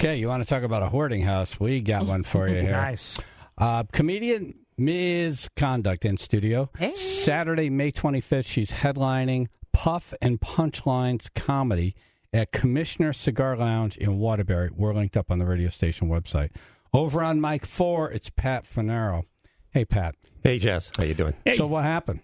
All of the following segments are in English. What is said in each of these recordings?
Okay, you want to talk about a hoarding house? We got one for you here. Nice. Comedian Ms. Conduct in studio. Hey. Saturday, May 25th, she's headlining Puff and Punchlines Comedy at Commissioner Cigar Lounge in Waterbury. We're linked up on the radio station website. Over on Mic 4, it's Pat Finero. Hey, Pat. Hey, Jess. How you doing? Hey. So what happened?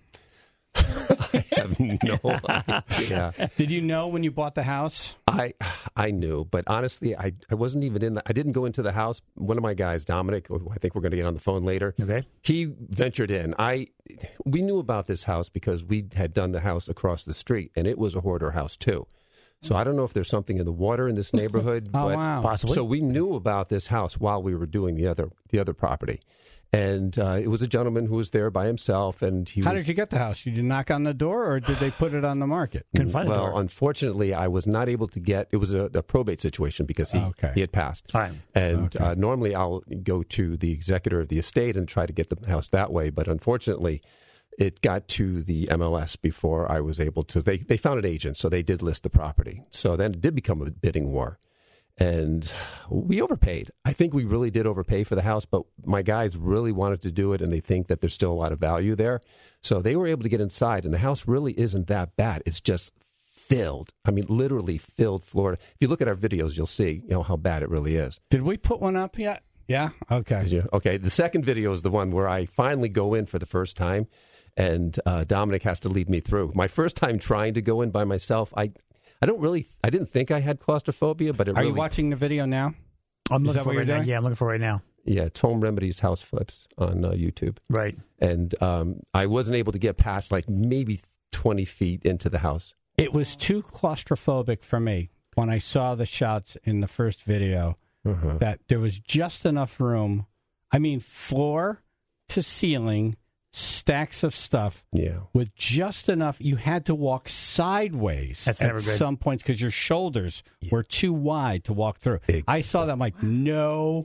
I have no idea. Did you know when you bought the house? I knew, but honestly, I wasn't even in. I didn't go into the house. One of my guys, Dominic, who I think we're going to get on the phone later. Okay. He ventured in. We knew about this house because we had done the house across the street, and it was a hoarder house too. So I don't know if there's something in the water in this neighborhood. Oh, but, wow. Possibly. So we knew about this house while we were doing the other property. And it was a gentleman who was there by himself, and How did you get the house? Did you knock on the door, or did they put it on the market? Couldn't find the Well, door. unfortunately, I was not able to get. It was a probate situation because he had passed. Fine. And normally I'll go to the executor of the estate and try to get the house that way. But unfortunately, it got to the MLS before I was able to. They found an agent, so they did list the property. So then it did become a bidding war. And we overpaid. I think we really did overpay for the house, but my guys really wanted to do it, and they think that there's still a lot of value there. So they were able to get inside, and the house really isn't that bad. It's just filled. I mean, literally filled floor. If you look at our videos, you'll see how bad it really is. Did we put one up yet? Yeah? Okay. Did you? Okay, the second video is the one where I finally go in for the first time, and Dominic has to lead me through. My first time trying to go in by myself, I didn't think I had claustrophobia, but Are you watching the video now? I'm Is looking that for what it you're right now. doing? Yeah, I'm looking for it right now. Yeah, it's Home Remedies House Flips on YouTube. Right. And I wasn't able to get past like maybe 20 feet into the house. It was too claustrophobic for me when I saw the shots in the first video that there was just enough room. I mean, floor to ceiling, stacks of stuff with just enough. You had to walk sideways That's at never good. some points because your shoulders were too wide to walk through. I saw that. I'm like, no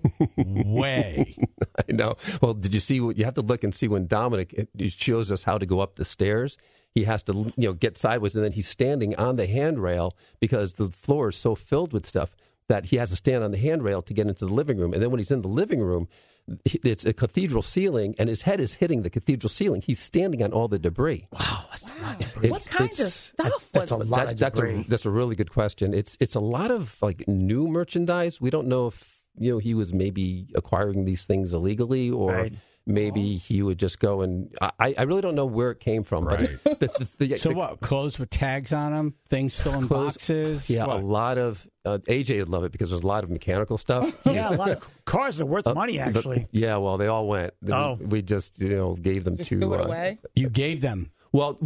way. I know. Well, did you see? You have to look and see when Dominic it shows us how to go up the stairs. He has to get sideways, and then he's standing on the handrail because the floor is so filled with stuff that he has to stand on the handrail to get into the living room. And then when he's in the living room, it's a cathedral ceiling, and his head is hitting the cathedral ceiling. He's standing on all the debris. Wow, that's a lot of debris. What kinds of stuff That's a was lot of debris. That's a really good question. It's a lot of like new merchandise. We don't know if he was maybe acquiring these things illegally or. Right. Maybe he would just go and I really don't know where it came from. Right. But So what? Clothes with tags on them? Things still in boxes? Yeah, What? a lot of AJ would love it because there's a lot of mechanical stuff. Yeah, a lot of cars that are worth money, actually. Well, they all went. Oh. We just gave them Just to. threw it away? You gave them. Well,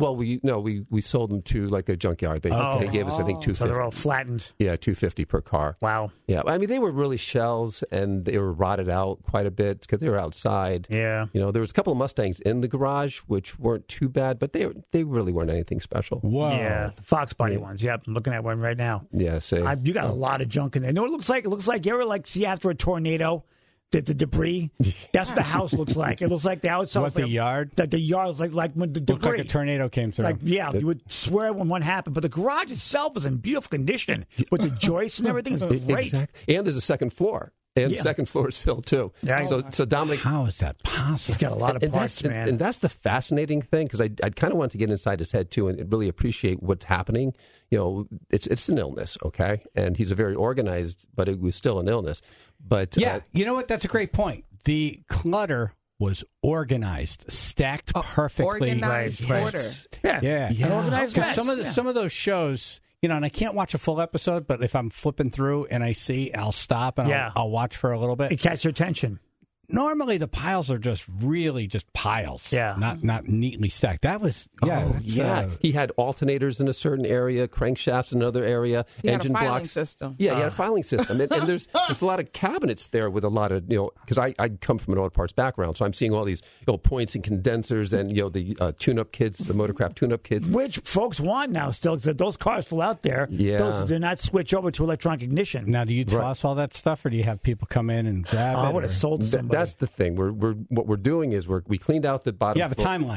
we sold them to like a junkyard. They gave us I think $250. So they're all flattened. Yeah, $250 per car. Wow. Yeah, I mean they were really shells and they were rotted out quite a bit because they were outside. Yeah. There was a couple of Mustangs in the garage which weren't too bad, but they really weren't anything special. Whoa. Yeah, the Fox Body ones. Yep, I'm looking at one right now. Yeah, so You got a lot of junk in there. You know what it looks like? It looks like you ever see after a tornado, the debris. That's what the house looks like. It looks like the outside. What, the yard? The yard is like when the debris. Looked like a tornado came through. You would swear when one happened. But the garage itself is in beautiful condition with the joists and everything. It's great. Exactly. And there's a second floor. And the second floor is filled too. Yeah. So Dominic, How is that possible? He's got a lot of parts, man. And that's the fascinating thing because I kind of want to get inside his head too and really appreciate what's happening. It's an illness, okay, and he's a very organized, but it was still an illness. But yeah, you know what? That's a great point. The clutter was organized, stacked perfectly. Organized Right. order. Yeah. An organized Because mess. some of those shows, and I can't watch a full episode, but if I'm flipping through and I see, I'll stop and I'll watch for a little bit. It catches your attention. Normally the piles are just really just piles. Yeah. Not neatly stacked. That was he had alternators in a certain area, crankshafts in another area, He had engine a filing blocks. system. Yeah, he had a filing system, and there's a lot of cabinets there with a lot of because I come from an auto parts background, so I'm seeing all these points and condensers and the tune-up kits, the Motorcraft tune-up kits, Which folks want now still, because those cars still out there. Yeah. Those do not switch over to electronic ignition. Now, do you toss all that stuff, or do you have people come in and grab it? I would have sold to somebody. That's the thing. What we're doing is we cleaned out the bottom. You have a timeline.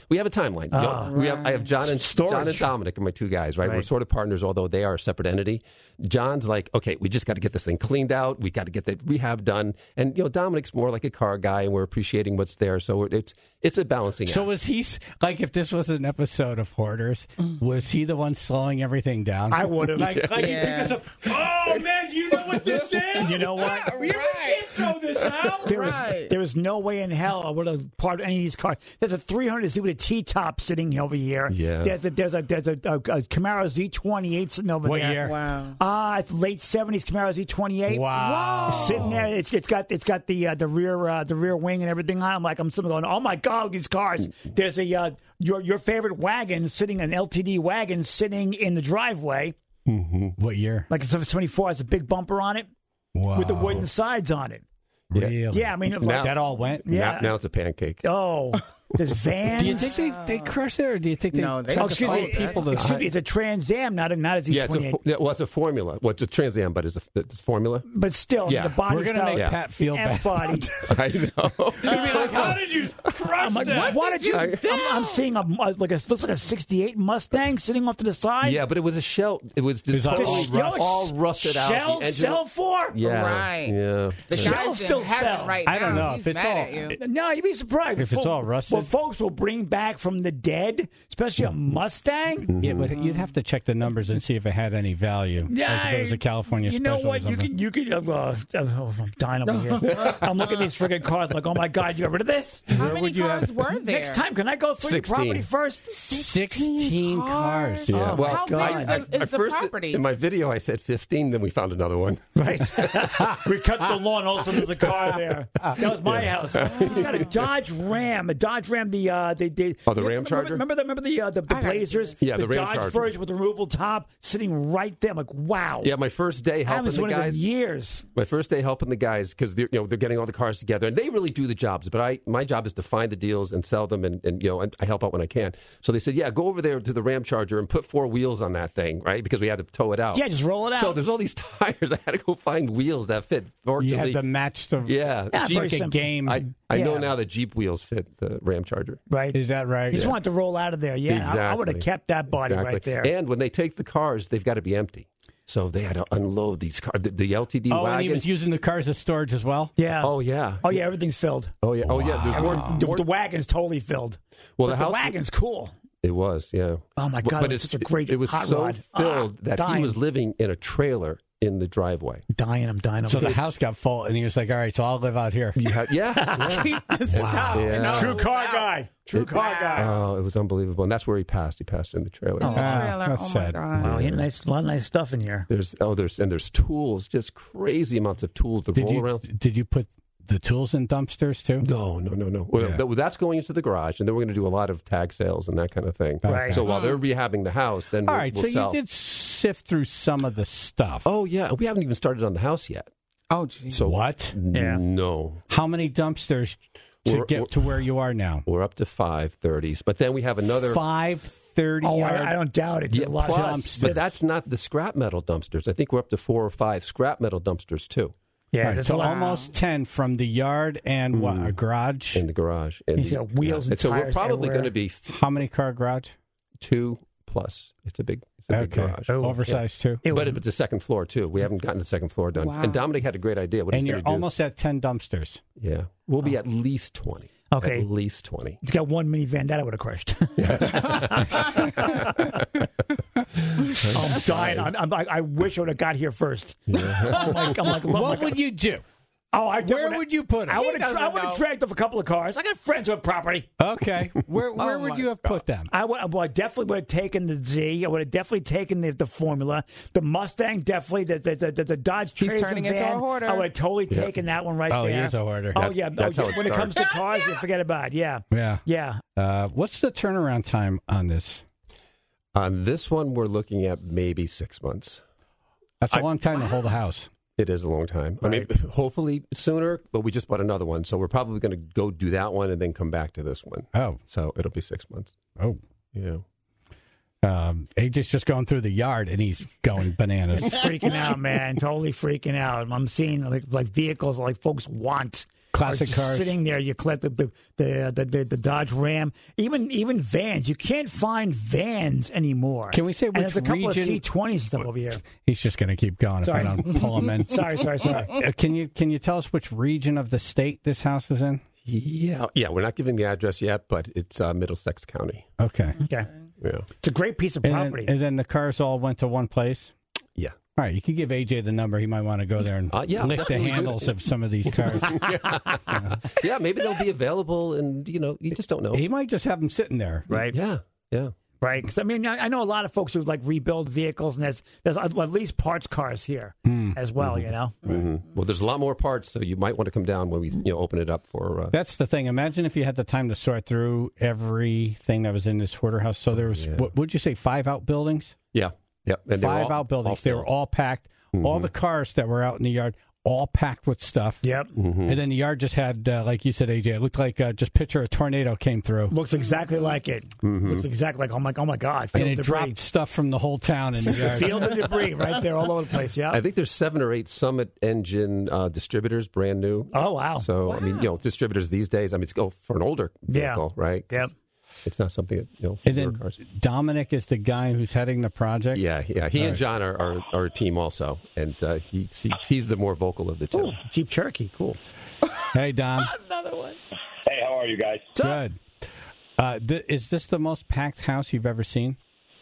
We have a timeline. I have John and Dominic are my two guys, right? We're sort of partners, although they are a separate entity. John's like, okay, we just got to get this thing cleaned out. We got to get the rehab done. And, Dominic's more like a car guy, and we're appreciating what's there. So it's a balancing act. So was he, like, if this was an episode of Hoarders, was he the one slowing everything down? I would have. Because of, oh, man, you know what this is? You know what? You can't throw this out. There was no way in hell I would have part of any of these cars. There's a 300Z with a T-top sitting over here. Yeah. There's a Camaro Z28 sitting over there. What year? Wow. It's late 70s Camaro Z28. Wow. It's sitting there. It's got the rear wing and everything on. I'm sitting going, oh my God, these cars. There's a your favorite wagon sitting, an LTD wagon sitting in the driveway. Mm-hmm. What year? Like it's a 74 has a big bumper on it. Wow. With the wooden sides on it. Really? Yeah, I mean, that all went? Yeah. Now it's a pancake. Oh, there's vans. Do you think they crush it, or do you think they No, they try to excuse find me, people to... Excuse me, it's a Trans Am, not a Z28. It's a Formula. Well, it's a Trans Am, but it's a Formula. But still, Yeah. the body We're going to style, make Pat feel bad. F-body. I know. How did you crush I'm like, that? why did you? I'm seeing looks like a '68 Mustang sitting off to the side. Yeah, but it was a shell. It was just Is that totally all all rusted out. Shell The engine- sell for? Yeah. Right. Yeah. The Shell guy's still in heaven sell. right I don't now. know He's if it's mad all- at you. No, you'd be surprised. If it's all rusted? Well, folks will bring back from the dead, especially a Mustang. Yeah, but you'd have to check the numbers and see if it had any value. Yeah, like if it was a California you special know what? or something. You can. I'm dying over here. I'm looking at these friggin' cars like, oh my God, you got rid of this? How Where many would you cars have- were there? Next time, can I go through 16. your property first? 16 cars. Yeah. Oh, well, How big God. is the property? in my video, I said 15. Then we found another one. Right. We cut the lawn. All of a sudden, there's a car there. That was my house. He's got a Dodge Ram. The Ram Charger? Remember the Blazers? Yeah, the Ram Dodge Charger. version with the removable top, sitting right there. I'm like, wow. Yeah, my first day I haven't helping seen the one of those in guys. years. My first day helping the guys because they're getting all the cars together and they really do the jobs. But my job is to find the deals and sell them and I help out when I can. So they said, yeah, go over there to the Ram Charger and put 4 wheels on that thing, right? Because we had to tow it out. Yeah, just roll it out. So there's all these tires. I had to go find wheels that fit. Fortunately, You had to match the yeah. very Jeep simple. game. I know Yeah. now that Jeep wheels fit the Ram Charger. Right. Is that right? You just wanted to roll out of there. Yeah, Exactly. I would have kept that body right there. And when they take the cars, they've got to be empty. So they had to unload these cars. The LTD Oh, wagon. and he was using the cars as storage as well? Yeah. Oh, yeah. Oh, yeah, everything's filled. Oh, yeah. Oh, yeah. There's more. The wagon's totally filled. Well, But the the house. wagon's cool. It was, yeah. Oh, my God, But it was such a great it was hot so rod. filled that he dying. was living in a trailer in the driveway. I'm dying. So the house got full, and he was like, all right, so I'll live out here. Yeah. Keep the stuff. Yeah. True car guy. True car guy. Oh, it was unbelievable. And that's where he passed. He passed in the trailer. Oh, trailer. that's Oh, my sad. God. Wow, he had a lot of nice stuff in here. There's tools, just crazy amounts of tools to roll around. Did you put the tools in dumpsters, too? No. Well, Yeah. that's going into the garage, and then we're going to do a lot of tag sales and that kind of thing. Right. So while they're rehabbing the house, then All we'll, right, we'll so sell. you did sift through some of the stuff. Oh, yeah. We haven't even started on the house yet. Oh, geez. So What? Yeah. No. How many dumpsters to We're- get to where you are now? We're up to 530s, but then we have another 530 Oh, yard. I don't doubt it. Yeah, There's a lot plus, of dumpsters. but that's not the scrap metal dumpsters. I think we're up to 4 or 5 scrap metal dumpsters too yeah, All right, there's so a lot. almost 10 from the yard and what, a garage? in the garage. And He's got wheels and so we're tires probably everywhere. going to be How many car garage? 2 plus. It's a big garage. Oversized too. It But would- it's a second floor too. We haven't gotten the second floor done. Wow. And Dominic had a great idea. What And he's you're going to do? almost at 10 dumpsters. Yeah, we'll be at least 20. Okay. At least 20. He's got one minivan that I would have crushed. I'm dying. I wish I would have got here first. I'm like, What would you do? Where would you put it? I would doesn't have know. dragged off a couple of cars. I got friends with property. Okay. Where would my you have put them? I definitely would have taken the Z. I would have definitely taken the Formula. The Mustang, definitely. The Dodge He's Tracer turning into van, a hoarder. I would have totally taken that one right Oh, there. he is a hoarder. Oh, yeah. That's how it when it comes to cars, you forget about it. Yeah. Yeah. Yeah. What's the turnaround time on this? On this one, we're looking at maybe 6 months. That's a long time to hold a house. It is a long time. I mean, hopefully sooner, but we just bought another one. So we're probably going to go do that one and then come back to this one. Oh. So it'll be 6 months. Oh. Yeah. AJ's just going through the yard and he's going bananas. Freaking out, man. Totally freaking out. I'm seeing like vehicles like folks want. Classic just cars. sitting there. You collect the Dodge Ram, even vans. You can't find vans anymore. Can we say and which there's a couple region- of C20s and stuff over here. He's just going to keep going Sorry. if I don't pull him in. Sorry. Can you tell us which region of the state this house is in? Yeah. We're not giving the address yet, but it's Middlesex County. Okay. Okay, Yeah. it's a great piece of And property. then the cars all went to one place? Yeah. All right, you could give AJ the number. He might want to go there and Yeah, lick the definitely handles do. of some of these cars. Yeah, maybe they'll be available, and you just don't know. He might just have them sitting there. Right. Yeah. Right, because I mean, I know a lot of folks who like rebuild vehicles, and there's at least parts cars here as well. You know, Well, there's a lot more parts, so you might want to come down when we open it up for. That's the thing. Imagine if you had the time to sort through everything that was in this hoarder house. So there was, what would you say, 5 outbuildings? Yeah. And they were 5 all- outbuildings. all They were filled. all packed. All the cars that were out in the yard, all packed with stuff. Yep. And then the yard just had, like you said, AJ, it looked like just picture a tornado came through. looks exactly like it. Looks exactly like oh my God, And field it debris. dropped stuff from the whole town in the yard. Field of debris right there all over the place. Yeah. I think there's 7 or 8 Summit engine distributors, brand new. Oh wow. So I mean, distributors these days. I mean, it's for an older vehicle, right? Yep. It's not something that And newer then cars. Dominic is the guy who's heading the project. Yeah. He and John are a team also, and he's the more vocal of the two. Ooh, Jeep Cherokee. Cool. Hey, Dom. Another one. Hey, how are you guys? Good. Is this the most packed house you've ever seen?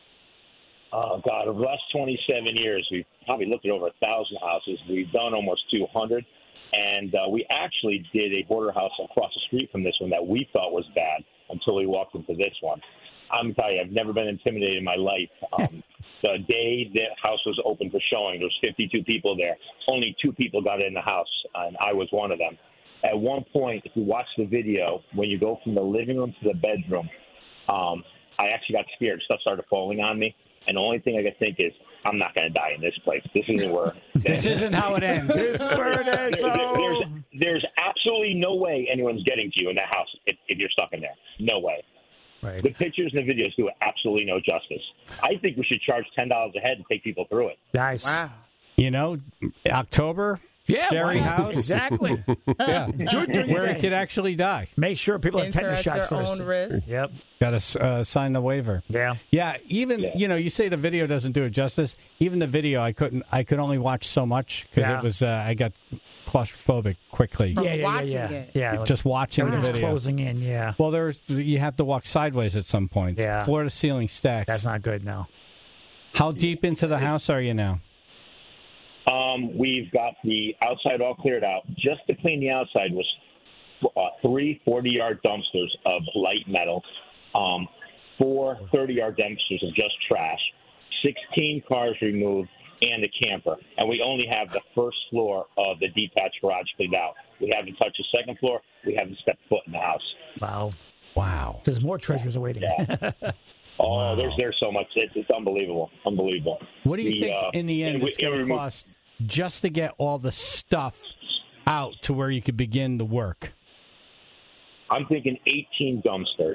Oh, God, over the last 27 years, we've probably looked at over 1,000 houses. We've done almost 200. And we actually did a border house across the street from this one that we thought was bad until we walked into this one. I'm telling you, I've never been intimidated in my life. The day the house was open for showing, there was 52 people there. Only 2 people got in the house, and I was one of them. At one point, if you watch the video, when you go from the living room to the bedroom, I actually got scared. Stuff started falling on me. And the only thing I could think is, I'm not going to die in this place. This isn't where. This isn't how it ends. This is where it is. There's absolutely no way anyone's getting to you in that house if you're stuck in there. No way. Right. The pictures and the videos do absolutely no justice. I think we should charge $10 a head to take people through it. Nice. Wow. October, scary wow. house. Exactly. Yeah. Where it could actually die. Make sure people have Enter tetanus at shots your first. own risk. Yep. Got to sign the waiver. Yeah. Yeah, even you say the video doesn't do it justice. Even the video, I could only watch so much because Yeah. it was I got claustrophobic quickly. Watching Yeah. it. Yeah. Just watching the Everything's video. closing in. Yeah. Well, you have to walk sideways at some point. Yeah. Floor to ceiling stacks. That's not good. No. How deep into the house are you now? We've got the outside all cleared out. Just to clean the outside was 3 40-yard dumpsters of light metal, 4 30-yard dumpsters of just trash, 16 cars removed, and a camper. And we only have the first floor of the detached garage cleaned out. We haven't touched the second floor. We haven't stepped foot in the house. Wow. There's more treasures awaiting. Yeah. Oh, there's so much. It's unbelievable. Unbelievable. What do you think in the end it's going to cost just to get all the stuff out to where you could begin the work? I'm thinking 18 dumpsters.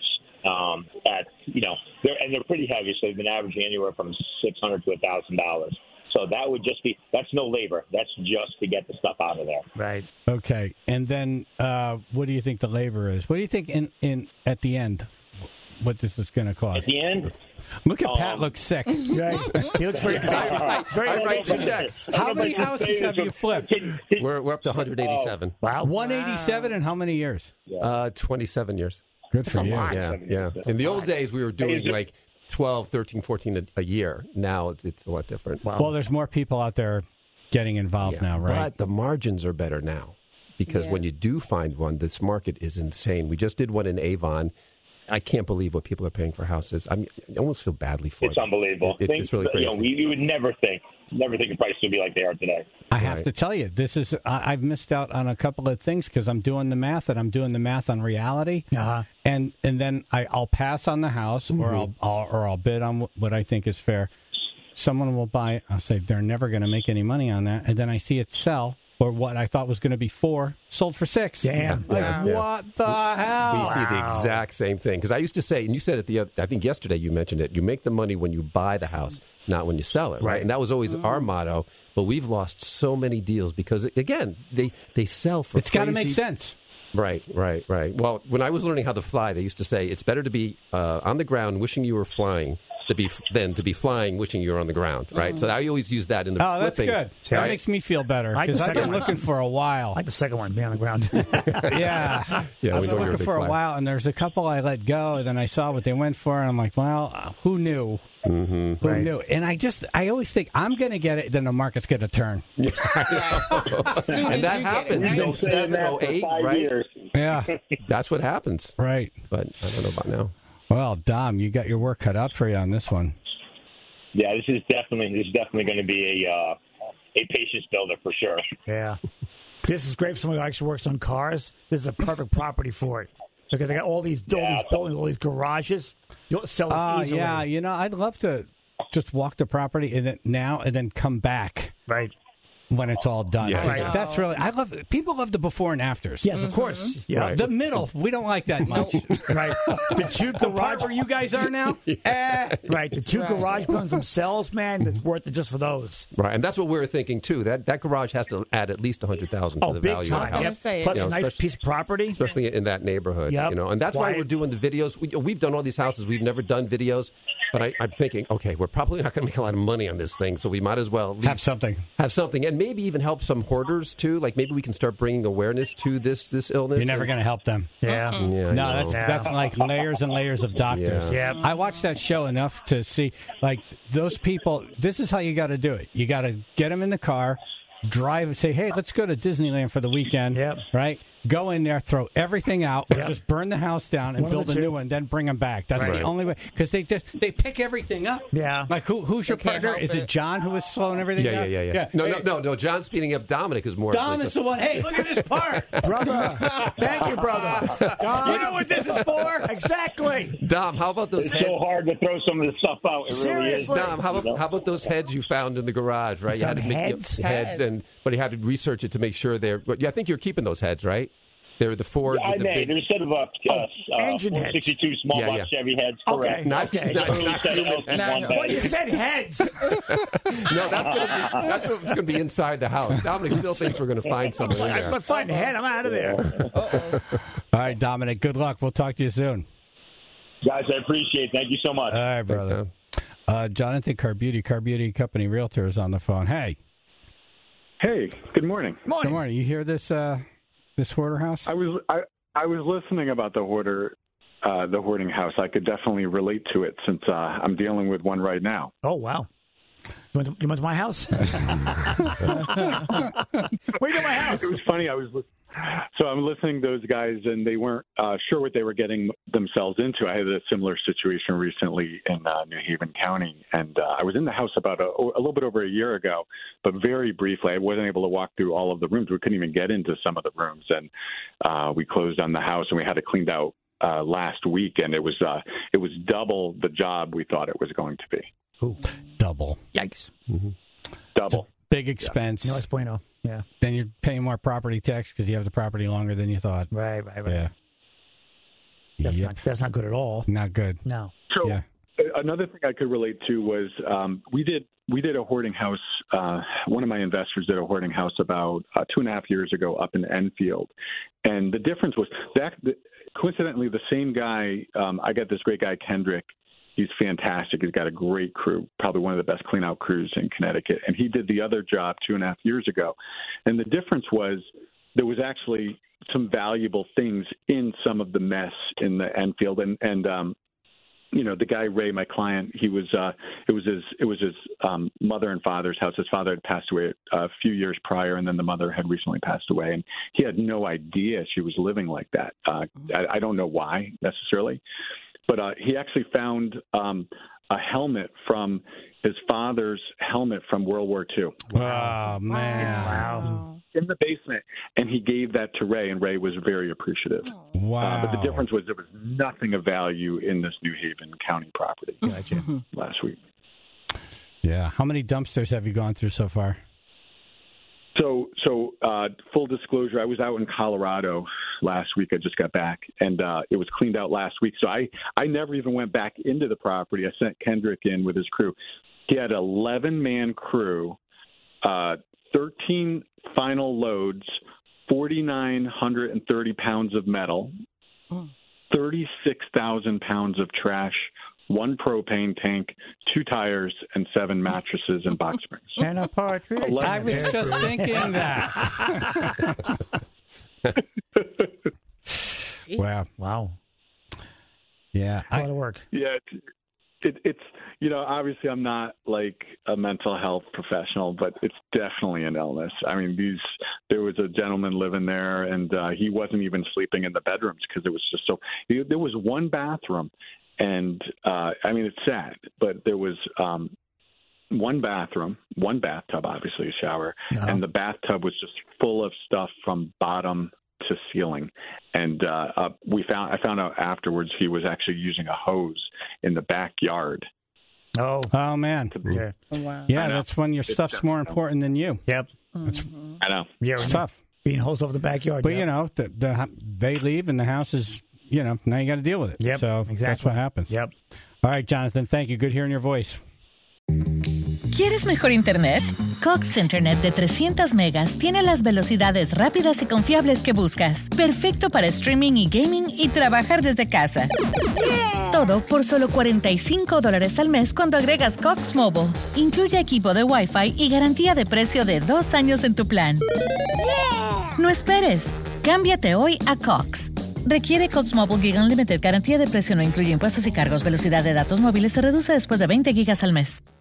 They're pretty heavy, so they've been averaging anywhere from $600 to $1,000. So that would just be, that's no labor. That's just to get the stuff out of there. Right. Okay. And then what do you think the labor is? What do you think in at the end what this is going to cost? At the end? Look at Pat looks sick. Right. He looks very I write the checks. How many houses have you flipped? We're up to 1hdredeighty-seven. Wow. 187 in how many years? 27 years. Good for you. Yeah. In the old days, we were doing like 12, 13, 14 a year. Now it's a lot different. Well, there's more people out there getting involved now, right? But the margins are better now because when you do find one, this market is insane. We just did one in Avon. I can't believe what people are paying for houses. I almost feel badly for It's them. unbelievable. It's really crazy. You would never think the prices would be like they are today. I have to tell you, this is I've missed out on a couple of things because I'm doing the math, and I'm doing the math on reality, and then I'll pass on the house, or I'll bid on what I think is fair. Someone will buy it. I'll say they're never going to make any money on that, and then I see it sell for what I thought was going to be $4, sold for $6. Damn. What the hell? We see the exact same thing. Because I used to say, and you said it I think yesterday you mentioned it, you make the money when you buy the house, not when you sell it, right? And that was always our motto. But we've lost so many deals because, again, they sell for It's got to make sense. Right. Well, when I was learning how to fly, they used to say it's better to be on the ground wishing you were flying than to be flying wishing you were on the ground, right? So I always use that in the flipping. That's good. That Right? makes me feel better I like because the I've been second one. looking for a while. I like the second one, be on the ground. Yeah. Yeah, I've we been know you're a looking big for a flyer. while, and there's a couple I let go, and then I saw what they went for, and I'm like, well, who knew? Who knew? And I always think I'm going to get it, then the market's going to turn. Soon as And that you get it, happened. right? You know, Been saying 07, that for 08, 5 right? years. Yeah. That's what happens. Right. But I don't know about now. Well, Dom, you got your work cut out for you on this one. Yeah, this is definitely going to be a patience builder for sure. Yeah. This is great for someone who actually works on cars. This is a perfect property for it. Because they got all these buildings, all these garages. You'll sell this easily. Yeah, I'd love to just walk the property and then come back Right. when it's all done. Yeah. Right. That's really people love the before and afters. Yes, of course. Yeah. Right. The middle, we don't like that much. Right. The two The part garage where you guys are now, Right. The two garage buildings themselves, man, it's worth it just for those. Right, and that's what we were thinking too. That garage has to add at least $100,000 to Oh, the big value time. of the house. Yep. Say it. Plus You know, a nice especially- piece of property. Especially in that neighborhood, Yep. and that's why Quiet. we're doing the videos. We've done all these houses. We've never done videos, but I'm thinking, okay, we're probably not going to make a lot of money on this thing, so we might as well at least have something. have something, and maybe even help some hoarders too. Like maybe we can start bringing awareness to this illness. You're never going to help them. Yeah. Yeah, I No, know. that's like layers and layers of doctors. Yeah. I watched that show enough to see, like, those people, this is how you got to do it. You got to get them in the car, drive and say, hey, let's go to Disneyland for the weekend. Yep. Right? Go in there, throw everything out, just burn the house down and One of build the a two. new one, then bring them back. That's Right. the only way. Because they pick everything up. Yeah. Like, who's your They can't partner? help Is it it. John who is slowing everything down? Yeah. No. John's speeding up. Dominic is more. Dom of is the one. Hey, look at this part. Brother. Thank you, brother. You know what this is for? Exactly. Dom, how about those It's heads? so hard to throw some of this stuff out. It really is. Seriously? Dom, how about those heads you found in the garage? Right, You found heads? but you had to research it to make sure they're. But yeah, I think you're keeping those heads, right? They're the Ford. I with the may. big, There's instead of engine heads. 462 small Yeah, block yeah. Chevy heads. Okay. Correct. not, Okay. not, Early not set of human. LT1 No. Well, you batteries. said heads. No, that's what's going to be inside the house. Dominic still thinks we're going to find something in If I there. find a head, I'm out of there. All right, Dominic, good luck. We'll talk to you soon. Guys, I appreciate it. Thank you so much. All right, brother. Jonathan Car Beauty Company Realtor is on the phone. Hey. Hey, good morning. Good morning. You hear this this hoarder house? I was listening about the hoarding house. I could definitely relate to it since I'm dealing with one right now. Oh, wow. You went to my house? Where you at my house? It was funny. I'm listening to those guys, and they weren't sure what they were getting themselves into. I had a similar situation recently in New Haven County, and I was in the house about a little bit over a year ago, but very briefly. I wasn't able to walk through all of the rooms. We couldn't even get into some of the rooms, and we closed on the house, and we had it cleaned out last week, and it was double the job we thought it was going to be. Ooh, double. Yikes. Double. Big expense. No es bueno. Yeah. Then you're paying more property tax because you have the property longer than you thought. Right. Yeah. That's not good at all. Not good. No. So Yeah. another thing I could relate to was we did a hoarding house. One of my investors did a hoarding house about 2.5 years ago up in Enfield, and the difference was that coincidentally the same guy. I got this great guy Kendrick. He's fantastic. He's got a great crew, probably one of the best clean-out crews in Connecticut. And he did the other job 2.5 years ago. And the difference was there was actually some valuable things in some of the mess in the Enfield. And the guy Ray, my client, it was his mother and father's house. His father had passed away a few years prior, and then the mother had recently passed away. And he had no idea she was living like that. I don't know why necessarily. But he actually found a helmet from his father's helmet from World War II Oh, man. Wow. in the basement, and he gave that to Ray, and Ray was very appreciative. Wow. But the difference was there was nothing of value in this New Haven County property Gotcha. last week. Yeah. How many dumpsters have you gone through so far? So full disclosure, I was out in Colorado last week. I just got back, and it was cleaned out last week. So I never even went back into the property. I sent Kendrick in with his crew. He had 11-man crew, 13 final loads, 4,930 pounds of metal, 36,000 pounds of trash, 1 propane tank, 2 tires, and 7 mattresses and box springs. And a partridge. I was just thinking that. Wow. Yeah. A lot of work. Yeah, it's obviously I'm not like a mental health professional, but it's definitely an illness. I mean, there was a gentleman living there, and he wasn't even sleeping in the bedrooms because it was just so. There was 1 bathroom, and I mean it's sad, but there was 1 bathroom, 1 bathtub, obviously a shower, and the bathtub was just full of stuff from bottom to ceiling. And I found out afterwards he was actually using a hose in the backyard. Oh man. Yeah. Oh, wow. Yeah, that's when your stuff's more important than you. Yep. I know. Yeah, It's tough. being hosed over the backyard. But, they leave and the house is, now you got to deal with it. Yep, So exactly. that's what happens. Yep. All right, Jonathan, thank you. Good hearing your voice. ¿Quieres mejor internet? Cox Internet de 300 megas tiene las velocidades rápidas y confiables que buscas. Perfecto para streaming y gaming y trabajar desde casa. Todo por solo $45 al mes cuando agregas Cox Mobile. Incluye equipo de Wi-Fi y garantía de precio de 2 años en tu plan. No esperes. Cámbiate hoy a Cox. Requiere Cox Mobile Gig Unlimited. Garantía de precio no incluye impuestos y cargos. Velocidad de datos móviles se reduce después de 20 gigas al mes.